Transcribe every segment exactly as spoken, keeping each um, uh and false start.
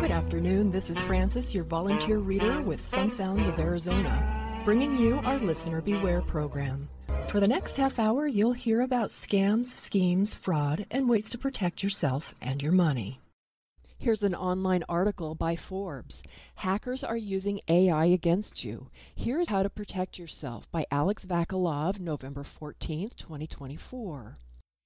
Good afternoon, this is Francis, your volunteer reader with Sun Sounds of Arizona, bringing you our Listener Beware program. For the next half hour, you'll hear about scams, schemes, fraud, and ways to protect yourself and your money. Here's an online article by Forbes. Hackers are using A I against you. Here's how to protect yourself by Alex Vakalov, November fourteenth, twenty twenty-four.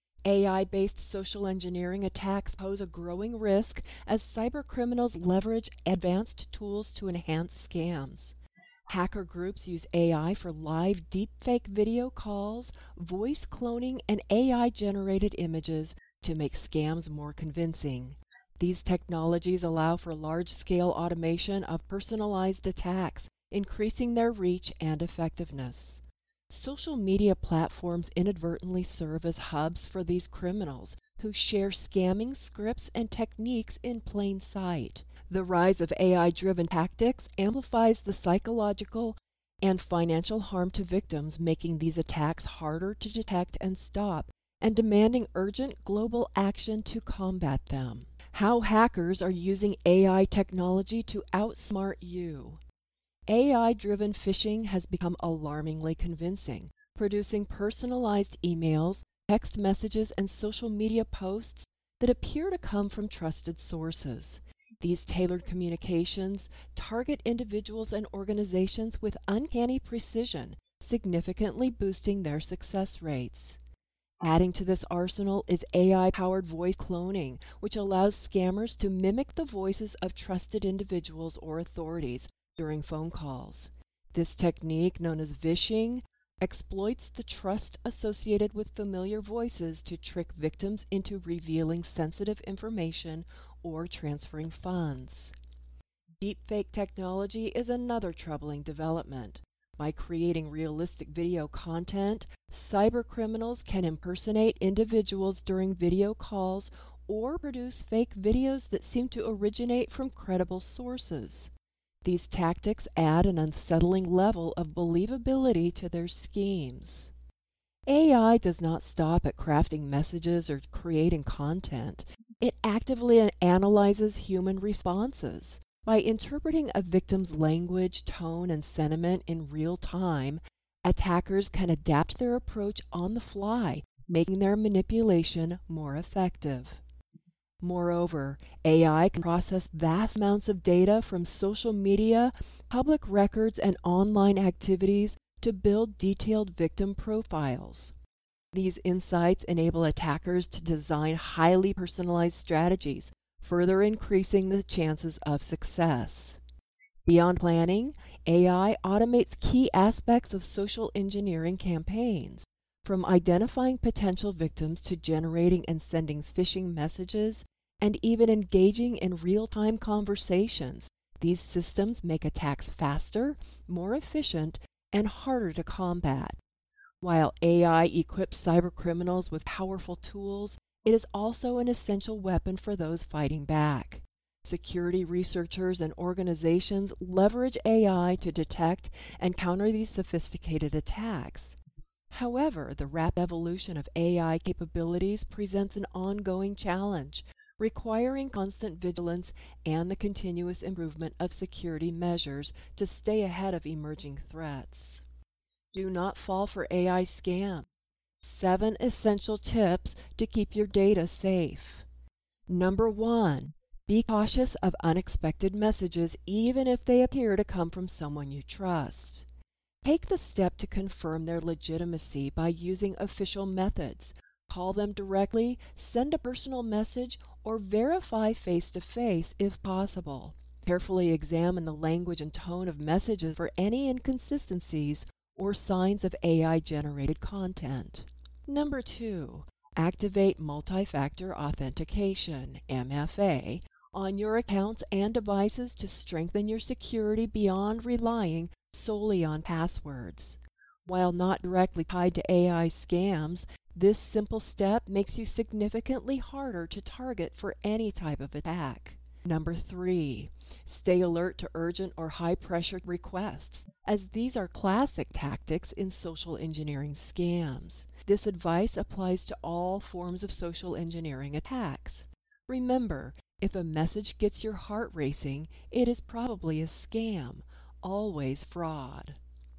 A I-based social engineering attacks pose a growing risk as cybercriminals leverage advanced tools to enhance scams. Hacker groups use A I for live deepfake video calls, voice cloning, and A I-generated images to make scams more convincing. These technologies allow for large-scale automation of personalized attacks, increasing their reach and effectiveness. Social media platforms inadvertently serve as hubs for these criminals who share scamming scripts and techniques in plain sight. The rise of A I-driven tactics amplifies the psychological and financial harm to victims, making these attacks harder to detect and stop, and demanding urgent global action to combat them. How hackers are using A I technology to outsmart you. A I-driven phishing has become alarmingly convincing, producing personalized emails, text messages, and social media posts that appear to come from trusted sources. These tailored communications target individuals and organizations with uncanny precision, significantly boosting their success rates. Adding to this arsenal is A I-powered voice cloning, which allows scammers to mimic the voices of trusted individuals or authorities during phone calls. This technique, known as vishing, exploits the trust associated with familiar voices to trick victims into revealing sensitive information or transferring funds. Deepfake technology is another troubling development. By creating realistic video content, cybercriminals can impersonate individuals during video calls or produce fake videos that seem to originate from credible sources. These tactics add an unsettling level of believability to their schemes. A I does not stop at crafting messages or creating content. It actively analyzes human responses. By interpreting a victim's language, tone, and sentiment in real time, attackers can adapt their approach on the fly, making their manipulation more effective. Moreover, A I can process vast amounts of data from social media, public records, and online activities to build detailed victim profiles. These insights enable attackers to design highly personalized strategies, further increasing the chances of success. Beyond planning, A I automates key aspects of social engineering campaigns, from identifying potential victims to generating and sending phishing messages, and even engaging in real-time conversations. These systems make attacks faster, more efficient, and harder to combat. While A I equips cybercriminals with powerful tools, it is also an essential weapon for those fighting back. Security researchers and organizations leverage A I to detect and counter these sophisticated attacks. However, the rapid evolution of A I capabilities presents an ongoing challenge, requiring constant vigilance and the continuous improvement of security measures to stay ahead of emerging threats. Do not fall for A I scams. Seven essential tips to keep your data safe. Number one, be cautious of unexpected messages even if they appear to come from someone you trust. Take the step to confirm their legitimacy by using official methods. Call them directly, send a personal message, or verify face-to-face if possible. Carefully examine the language and tone of messages for any inconsistencies or signs of A I-generated content. Number two, activate multi-factor authentication, M F A, on your accounts and devices to strengthen your security beyond relying solely on passwords. While not directly tied to A I scams, this simple step makes you significantly harder to target for any type of attack. Number three, stay alert to urgent or high-pressure requests, as these are classic tactics in social engineering scams. This advice applies to all forms of social engineering attacks. Remember, If a message gets your heart racing, it is probably a scam. Always fraud.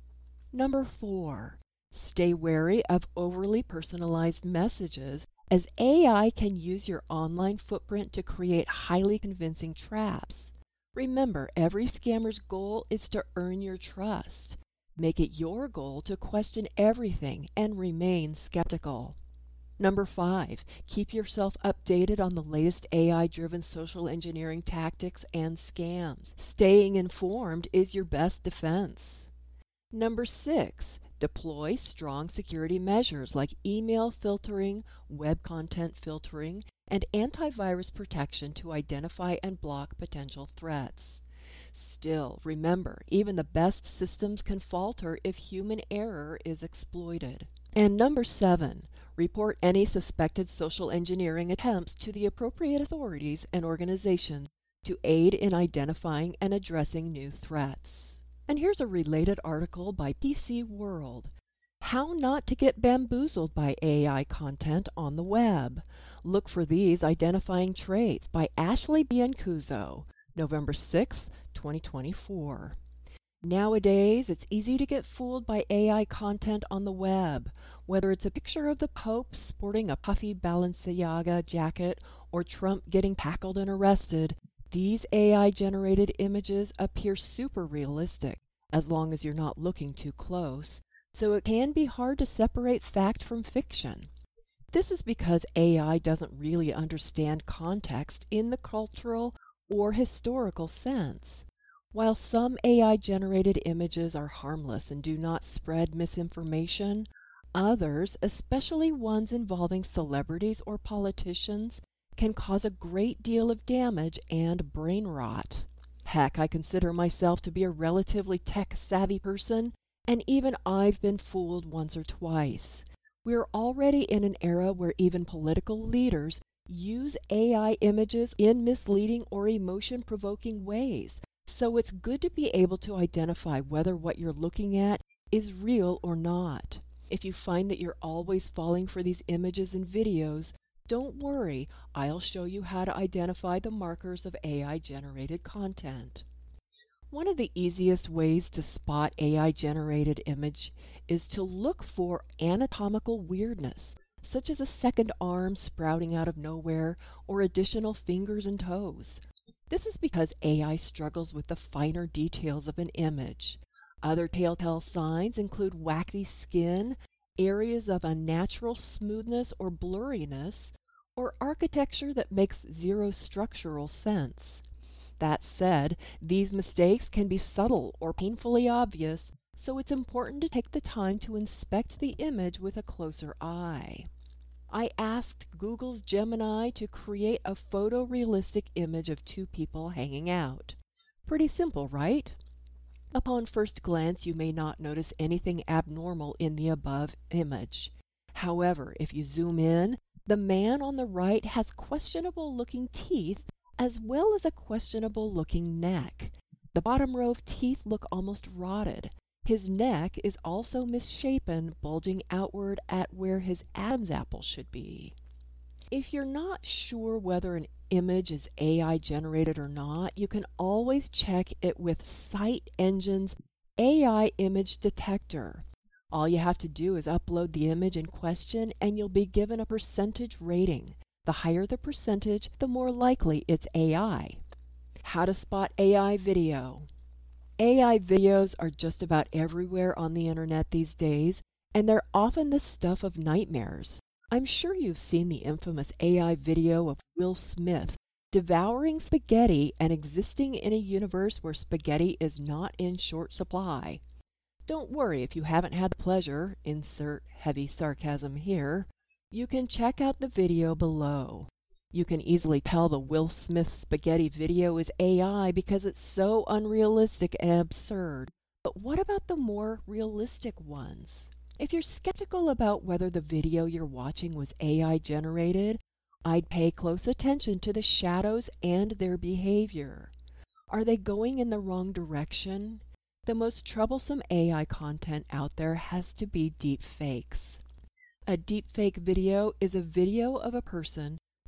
Number four, stay wary of overly personalized messages, as A I can use your online footprint to create highly convincing traps. Remember, every scammer's goal is to earn your trust. Make it your goal to question everything and remain skeptical. Number five, keep yourself updated on the latest A I-driven social engineering tactics and scams. Staying informed is your best defense. Number six, deploy strong security measures like email filtering, web content filtering, and antivirus protection to identify and block potential threats. Still, remember, even the best systems can falter if human error is exploited. And number seven, report any suspected social engineering attempts to the appropriate authorities and organizations to aid in identifying and addressing new threats. And here's a related article by P C World. How not to get bamboozled by A I content on the web. Look for these identifying traits by Ashley Biancuso, November sixth, twenty twenty-four. Nowadays, it's easy to get fooled by A I content on the web, whether it's a picture of the Pope sporting a puffy Balenciaga jacket or Trump getting tackled and arrested. These A I-generated images appear super realistic, as long as you're not looking too close, so it can be hard to separate fact from fiction. This is because A I doesn't really understand context in the cultural or historical sense. While some A I-generated images are harmless and do not spread misinformation, others, especially ones involving celebrities or politicians, can cause a great deal of damage and brain rot. Heck, I consider myself to be a relatively tech-savvy person, and even I've been fooled once or twice. We're already in an era where even political leaders use A I images in misleading or emotion-provoking ways, so it's good to be able to identify whether what you're looking at is real or not. If you find that you're always falling for these images and videos, don't worry, I'll show you how to identify the markers of A I-generated content. One of the easiest ways to spot A I-generated image is to look for anatomical weirdness, such as a second arm sprouting out of nowhere or additional fingers and toes. This is because A I struggles with the finer details of an image. Other telltale signs include waxy skin, areas of unnatural smoothness or blurriness, or architecture that makes zero structural sense. That said, these mistakes can be subtle or painfully obvious, so it's important to take the time to inspect the image with a closer eye. I asked Google's Gemini to create a photorealistic image of two people hanging out. Pretty simple, right? Upon first glance, you may not notice anything abnormal in the above image. However, if you zoom in, the man on the right has questionable-looking teeth as well as a questionable-looking neck. The bottom row of teeth look almost rotted. His neck is also misshapen, bulging outward at where his Adam's apple should be. If you're not sure whether an image is A I-generated or not, you can always check it with SiteEngine's A I image detector. All you have to do is upload the image in question and you'll be given a percentage rating. The higher the percentage, the more likely it's A I. How to spot A I video. A I videos are just about everywhere on the internet these days, and they're often the stuff of nightmares. I'm sure you've seen the infamous A I video of Will Smith devouring spaghetti and existing in a universe where spaghetti is not in short supply. Don't worry if you haven't had the pleasure, insert heavy sarcasm here, you can check out the video below. You can easily tell the Will Smith spaghetti video is A I because it's so unrealistic and absurd. But what about the more realistic ones? If you're skeptical about whether the video you're watching was A I generated, I'd pay close attention to the shadows and their behavior. Are they going in the wrong direction? The most troublesome A I content out there has to be deepfakes. A deepfake video is a video of a person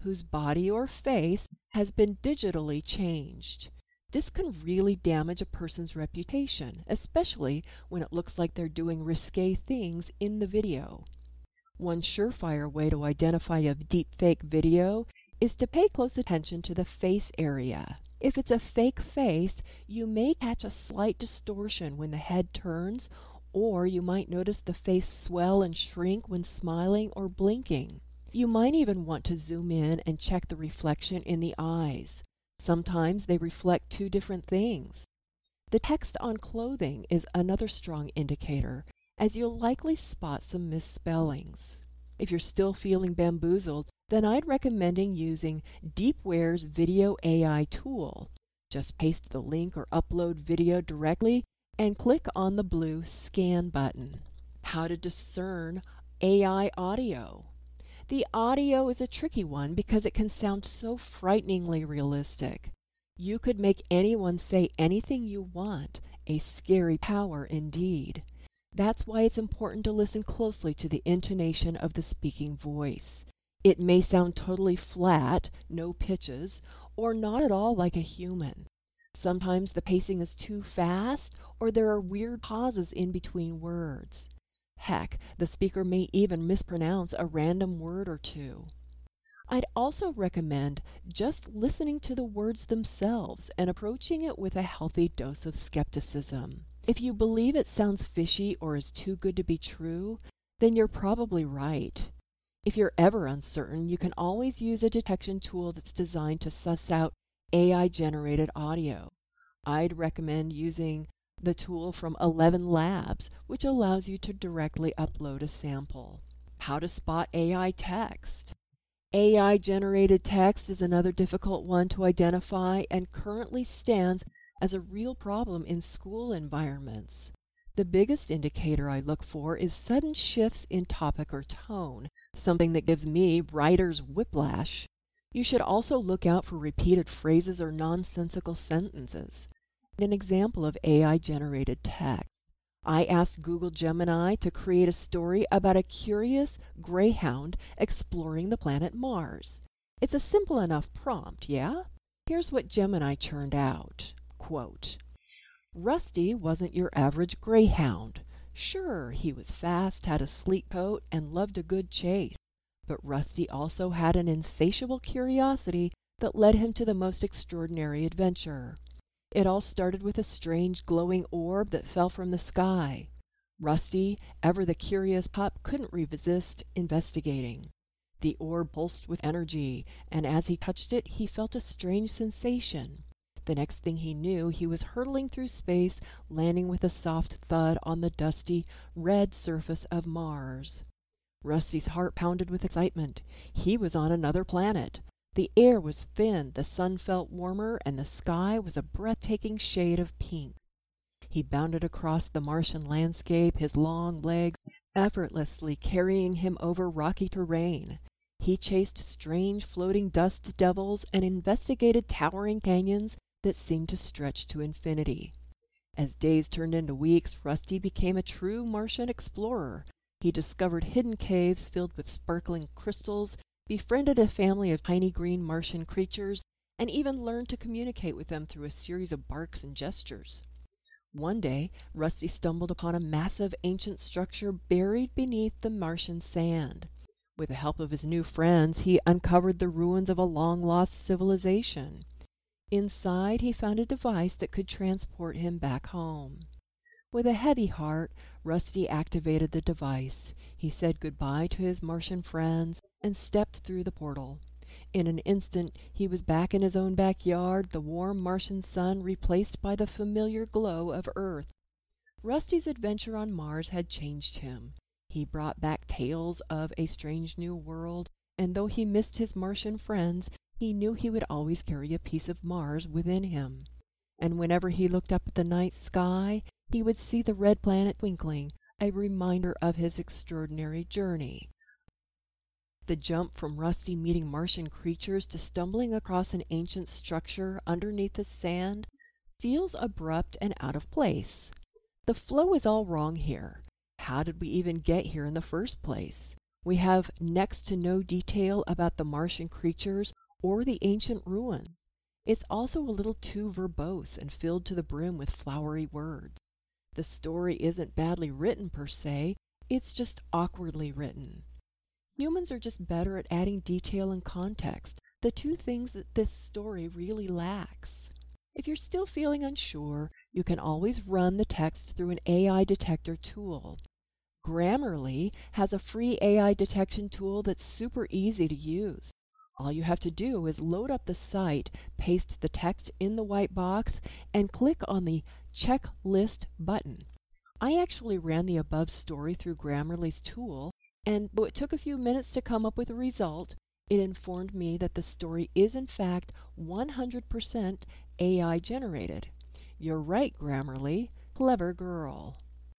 whose body or face has been digitally changed. This can really damage a person's reputation, especially when it looks like they're doing risque things in the video. One surefire way to identify a deepfake video is to pay close attention to the face area. If it's a fake face, you may catch a slight distortion when the head turns, or you might notice the face swell and shrink when smiling or blinking. You might even want to zoom in and check the reflection in the eyes. Sometimes they reflect two different things. The text on clothing is another strong indicator, as you'll likely spot some misspellings. If you're still feeling bamboozled, then I'd recommend using Deepware's Video A I tool. Just paste the link or upload video directly and click on the blue Scan button. How to discern A I audio. The audio is a tricky one because it can sound so frighteningly realistic. You could make anyone say anything you want, a scary power indeed. That's why it's important to listen closely to the intonation of the speaking voice. It may sound totally flat, no pitches, or not at all like a human. Sometimes the pacing is too fast, or there are weird pauses in between words. Heck, the speaker may even mispronounce a random word or two. I'd also recommend just listening to the words themselves and approaching it with a healthy dose of skepticism. If you believe it sounds fishy or is too good to be true, then you're probably right. If you're ever uncertain, you can always use a detection tool that's designed to suss out A I-generated audio. I'd recommend using the tool from Eleven Labs, which allows you to directly upload a sample. How to spot A I text. A I-generated text is another difficult one to identify and currently stands as a real problem in school environments. The biggest indicator I look for is sudden shifts in topic or tone, something that gives me writer's whiplash. You should also look out for repeated phrases or nonsensical sentences. An example of A I-generated text. I asked Google Gemini to create a story about a curious greyhound exploring the planet Mars. It's a simple enough prompt, yeah? Here's what Gemini churned out. Quote, Rusty wasn't your average greyhound. Sure, he was fast, had a sleek coat, and loved a good chase. But Rusty also had an insatiable curiosity that led him to the most extraordinary adventure. It all started with a strange glowing orb that fell from the sky. Rusty, ever the curious pup, couldn't resist investigating. The orb pulsed with energy, and as he touched it, he felt a strange sensation. The next thing he knew, he was hurtling through space, landing with a soft thud on the dusty, red surface of Mars. Rusty's heart pounded with excitement. He was on another planet. The air was thin, the sun felt warmer, and the sky was a breathtaking shade of pink. He bounded across the Martian landscape, his long legs effortlessly carrying him over rocky terrain. He chased strange floating dust devils and investigated towering canyons that seemed to stretch to infinity. As days turned into weeks, Rusty became a true Martian explorer. He discovered hidden caves filled with sparkling crystals, befriended a family of tiny green Martian creatures, and even learned to communicate with them through a series of barks and gestures. One day, Rusty stumbled upon a massive ancient structure buried beneath the Martian sand. With the help of his new friends, he uncovered the ruins of a long-lost civilization. Inside, he found a device that could transport him back home. With a heavy heart, Rusty activated the device. He said goodbye to his Martian friends and stepped through the portal. In an instant, he was back in his own backyard, the warm Martian sun replaced by the familiar glow of Earth. Rusty's adventure on Mars had changed him. He brought back tales of a strange new world, and though he missed his Martian friends, he knew he would always carry a piece of Mars within him. And whenever he looked up at the night sky, he would see the red planet twinkling, a reminder of his extraordinary journey. The jump from Rusty meeting Martian creatures to stumbling across an ancient structure underneath the sand feels abrupt and out of place. The flow is all wrong here. How did we even get here in the first place? We have next to no detail about the Martian creatures or the ancient ruins. It's also a little too verbose and filled to the brim with flowery words. The story isn't badly written per se, it's just awkwardly written. Humans are just better at adding detail and context, the two things that this story really lacks. If you're still feeling unsure, you can always run the text through an A I detector tool. Grammarly has a free A I detection tool that's super easy to use. All you have to do is load up the site, paste the text in the white box, and click on the Checklist button. I actually ran the above story through Grammarly's tool, and though it took a few minutes to come up with a result, it informed me that the story is in fact one hundred percent A I generated. You're right, Grammarly. Clever girl.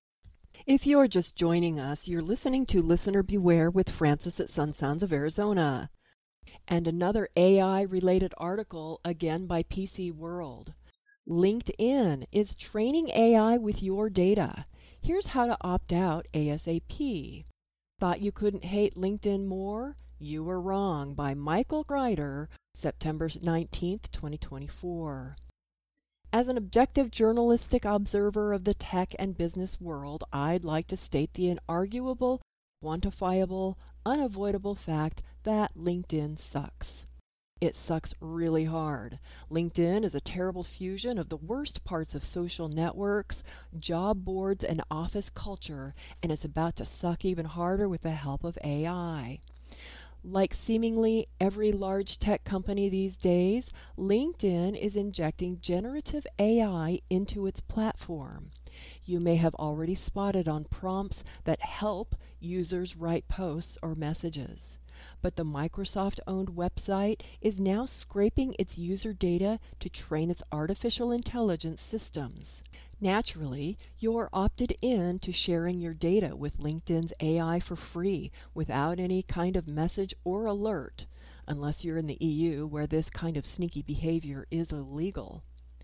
If you're just joining us, you're listening to Listener Beware with Francis at Sun Sounds of Arizona. And another A I-related article, again by P C World. LinkedIn is training A I with your data. Here's how to opt out ASAP. Thought you couldn't hate LinkedIn more? You were wrong, by Michael Greider, September nineteenth, twenty twenty-four. As an objective journalistic observer of the tech and business world, I'd like to state the inarguable, quantifiable, unavoidable fact that LinkedIn sucks. It sucks really hard. LinkedIn is a terrible fusion of the worst parts of social networks, job boards, and office culture, and it's about to suck even harder with the help of A I. Like seemingly every large tech company these days, LinkedIn is injecting generative A I into its platform. You may have already spotted on prompts that help users write posts or messages. But the Microsoft-owned website is now scraping its user data to train its artificial intelligence systems. Naturally, you're opted in to sharing your data with LinkedIn's A I for free without any kind of message or alert, unless you're in the E U where this kind of sneaky behavior is illegal.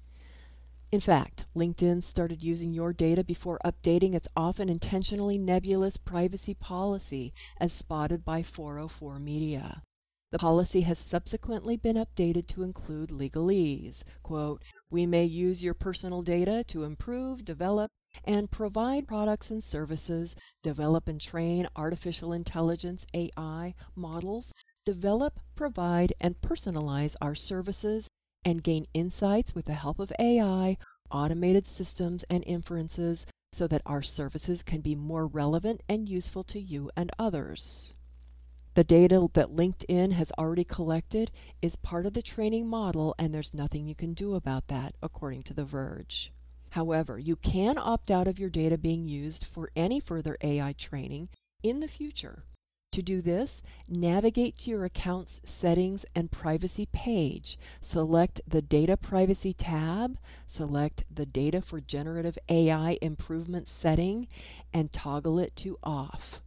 In fact, LinkedIn started using your data before updating its often intentionally nebulous privacy policy, as spotted by four oh four Media. The policy has subsequently been updated to include legalese. Quote, "We may use your personal data to improve, develop, and provide products and services, develop and train artificial intelligence A I models, develop, provide, and personalize our services, and gain insights with the help of A I, automated systems, and inferences so that our services can be more relevant and useful to you and others." The data that LinkedIn has already collected is part of the training model, and there's nothing you can do about that, according to The Verge. However, you can opt out of your data being used for any further A I training in the future. To do this, navigate to your account's settings and privacy page. Select the Data Privacy tab, select the Data for Generative A I Improvement setting, and toggle it to off.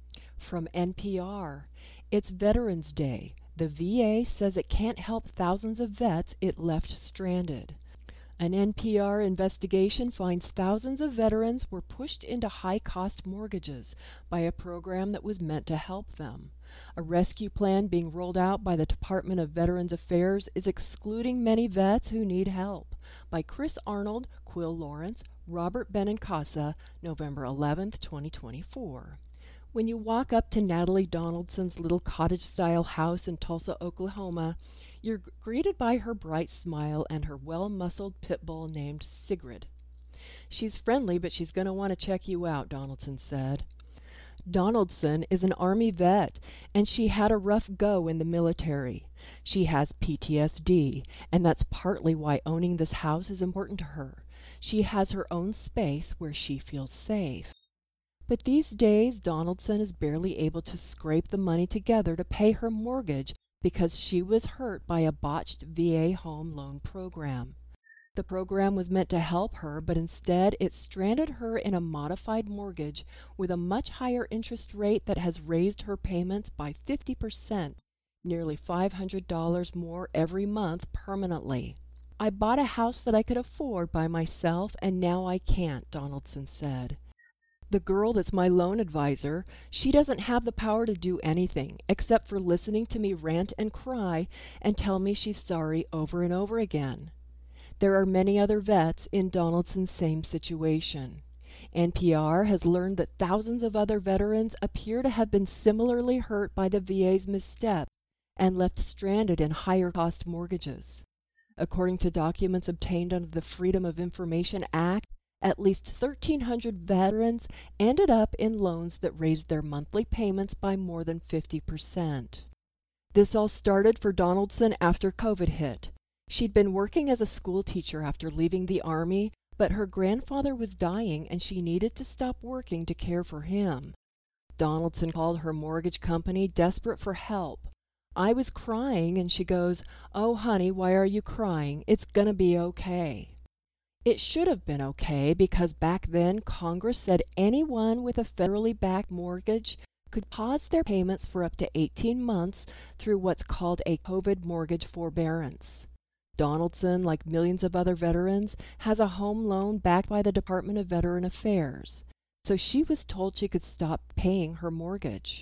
From N P R, it's Veterans Day. The V A says it can't help thousands of vets it left stranded. An N P R investigation finds thousands of veterans were pushed into high-cost mortgages by a program that was meant to help them. A rescue plan being rolled out by the Department of Veterans Affairs is excluding many vets who need help. By Chris Arnold, Quill Lawrence, Robert Benincasa, November eleventh, twenty twenty-four. When you walk up to Natalie Donaldson's little cottage-style house in Tulsa, Oklahoma, you're greeted by her bright smile and her well-muscled pit bull named Sigrid. "She's friendly, but she's going to want to check you out," Donaldson said. Donaldson is an Army vet, and she had a rough go in the military. She has P T S D, and that's partly why owning this house is important to her. She has her own space where she feels safe. But these days, Donaldson is barely able to scrape the money together to pay her mortgage because she was hurt by a botched V A home loan program. The program was meant to help her, but instead it stranded her in a modified mortgage with a much higher interest rate that has raised her payments by fifty percent, nearly five hundred dollars more every month permanently. "I bought a house that I could afford by myself, and now I can't," Donaldson said. The girl that's my loan advisor, she doesn't have the power to do anything except for listening to me rant and cry and tell me she's sorry over and over again. There are many other vets in Donaldson's same situation. N P R has learned that thousands of other veterans appear to have been similarly hurt by the V A's missteps and left stranded in higher-cost mortgages. According to documents obtained under the Freedom of Information Act, at least thirteen hundred veterans ended up in loans that raised their monthly payments by more than fifty percent. This all started for Donaldson after COVID hit. She'd been working as a school teacher after leaving the Army, but her grandfather was dying and she needed to stop working to care for him. Donaldson called her mortgage company, desperate for help. I was crying, and she goes, "Oh, honey, why are you crying? It's gonna be okay." It should have been okay because back then Congress said anyone with a federally backed mortgage could pause their payments for up to eighteen months through what's called a COVID mortgage forbearance. Donaldson, like millions of other veterans, has a home loan backed by the Department of Veteran Affairs, so she was told she could stop paying her mortgage.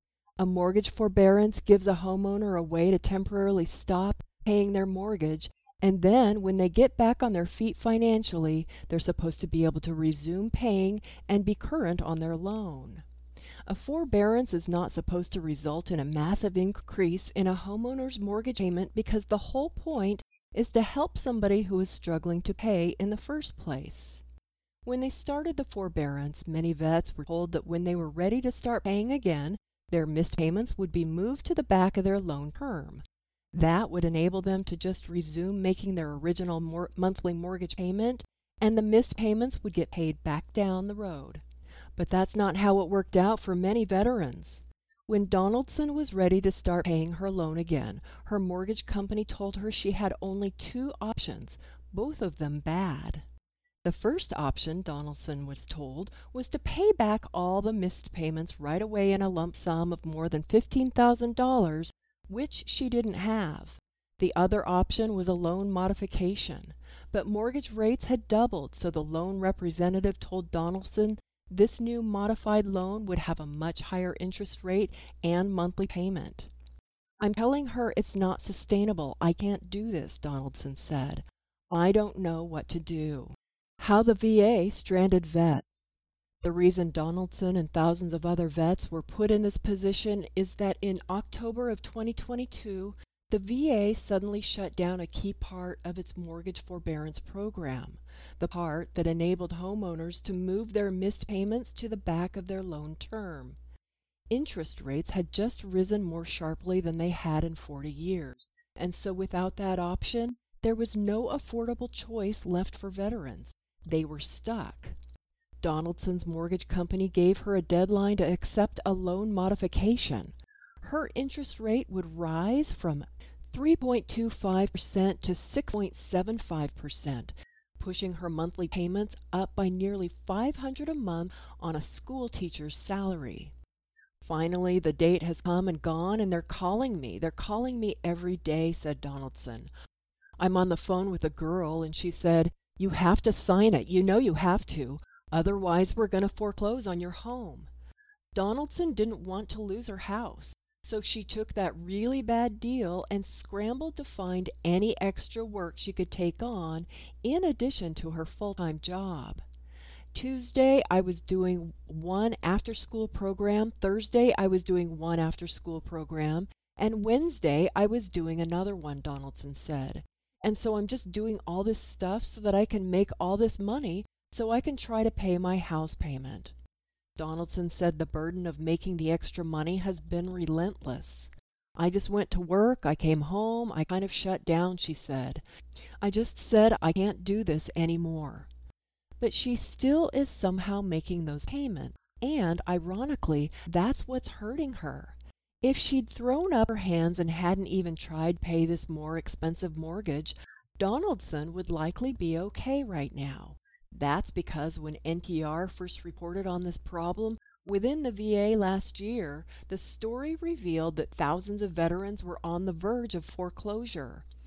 A mortgage forbearance gives a homeowner a way to temporarily stop paying their mortgage, and then when they get back on their feet financially, they're supposed to be able to resume paying and be current on their loan. A forbearance is not supposed to result in a massive increase in a homeowner's mortgage payment because the whole point is to help somebody who is struggling to pay in the first place. When they started the forbearance, many vets were told that when they were ready to start paying again, their missed payments would be moved to the back of their loan term. That would enable them to just resume making their original mor- monthly mortgage payment, and the missed payments would get paid back down the road. But that's not how it worked out for many veterans. When Donaldson was ready to start paying her loan again, her mortgage company told her she had only two options, both of them bad. The first option, Donaldson was told, was to pay back all the missed payments right away in a lump sum of more than fifteen thousand dollars, which she didn't have. The other option was a loan modification, but mortgage rates had doubled, so the loan representative told Donaldson this new modified loan would have a much higher interest rate and monthly payment. "I'm telling her it's not sustainable. I can't do this," Donaldson said. "I don't know what to do." How the V A stranded vets. The reason Donaldson and thousands of other vets were put in this position is that in October of twenty twenty-two, the V A suddenly shut down a key part of its mortgage forbearance program, the part that enabled homeowners to move their missed payments to the back of their loan term. Interest rates had just risen more sharply than they had in forty years, and so without that option, there was no affordable choice left for veterans. They were stuck. Donaldson's mortgage company gave her a deadline to accept a loan modification. Her interest rate would rise from three point two five percent to six point seven five percent, pushing her monthly payments up by nearly five hundred dollars a month on a school teacher's salary. "Finally, the date has come and gone, and they're calling me. They're calling me every day," said Donaldson. "I'm on the phone with a girl, and she said, 'You have to sign it. You know you have to. Otherwise, we're going to foreclose on your home.' Donaldson didn't want to lose her house, so she took that really bad deal and scrambled to find any extra work she could take on in addition to her full-time job. Tuesday, I was doing one after-school program. Thursday, I was doing one after-school program. And Wednesday, I was doing another one," Donaldson said. "And so I'm just doing all this stuff so that I can make all this money so I can try to pay my house payment." Donaldson said the burden of making the extra money has been relentless. "I just went to work, I came home, I kind of shut down," she said. "I just said I can't do this anymore." But she still is somehow making those payments, and ironically, that's what's hurting her. If she'd thrown up her hands and hadn't even tried to pay this more expensive mortgage, Donaldson would likely be okay right now. That's because when N P R first reported on this problem within the V A last year, the story revealed that thousands of veterans were on the verge of foreclosure.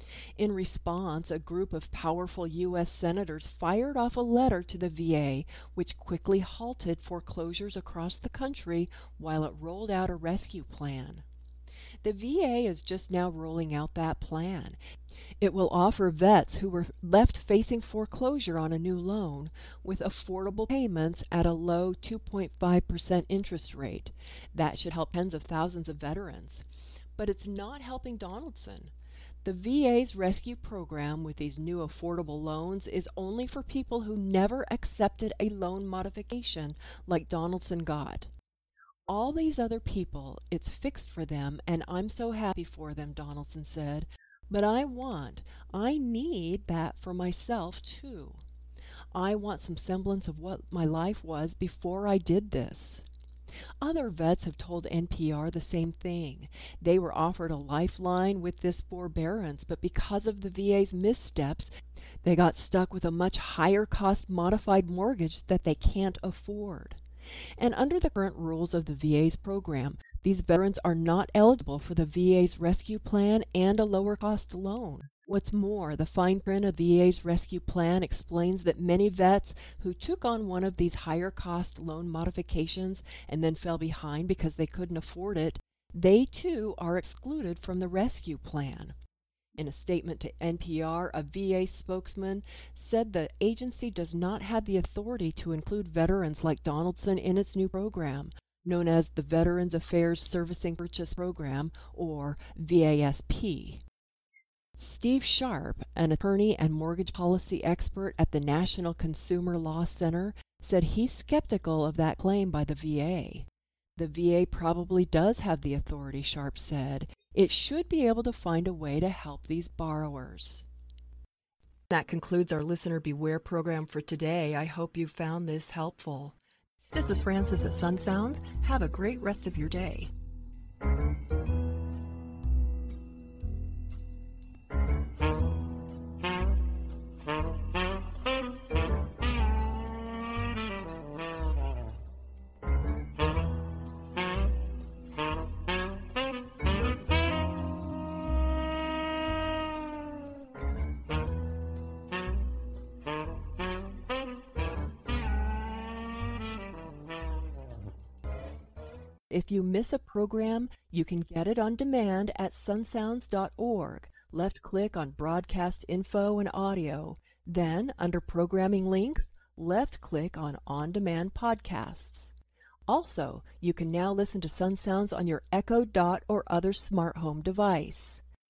In response, a group of powerful U S senators fired off a letter to the V A, which quickly halted foreclosures across the country while it rolled out a rescue plan. The V A is just now rolling out that plan. It will offer vets who were left facing foreclosure on a new loan with affordable payments at a low two point five percent interest rate. That should help tens of thousands of veterans. But it's not helping Donaldson. The V A's rescue program with these new affordable loans is only for people who never accepted a loan modification like Donaldson got. All these other people, it's fixed for them, and I'm so happy for them, Donaldson said. But I want, I need that for myself too. I want some semblance of what my life was before I did this. Other vets have told N P R the same thing. They were offered a lifeline with this forbearance, but because of the V A's missteps, they got stuck with a much higher cost modified mortgage that they can't afford. And under the current rules of the V A's program, these veterans are not eligible for the V A's rescue plan and a lower cost loan. What's more, the fine print of the V A's rescue plan explains that many vets who took on one of these higher cost loan modifications and then fell behind because they couldn't afford it, they too are excluded from the rescue plan. In a statement to N P R, a V A spokesman said the agency does not have the authority to include veterans like Donaldson in its new program, known as the Veterans Affairs Servicing Purchase Program, or V A S P. Steve Sharp, an attorney and mortgage policy expert at the National Consumer Law Center, said he's skeptical of that claim by the V A. The V A probably does have the authority, Sharp said. It should be able to find a way to help these borrowers. That concludes our Listener Beware program for today. I hope you found this helpful. This is Frances at Sun Sounds. Have a great rest of your day. If you miss a program, you can get it on demand at sun sounds dot org. Left-click on Broadcast Info and Audio. Then, under Programming Links, left-click on On-Demand Podcasts. Also, you can now listen to Sun Sounds on your Echo Dot or other smart home device.